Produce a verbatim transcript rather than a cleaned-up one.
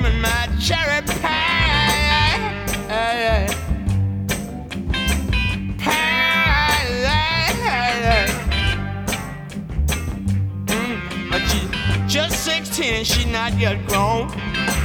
cream and my cherry pie. Pie. Mm, but she's just sixteen and she's not yet grown.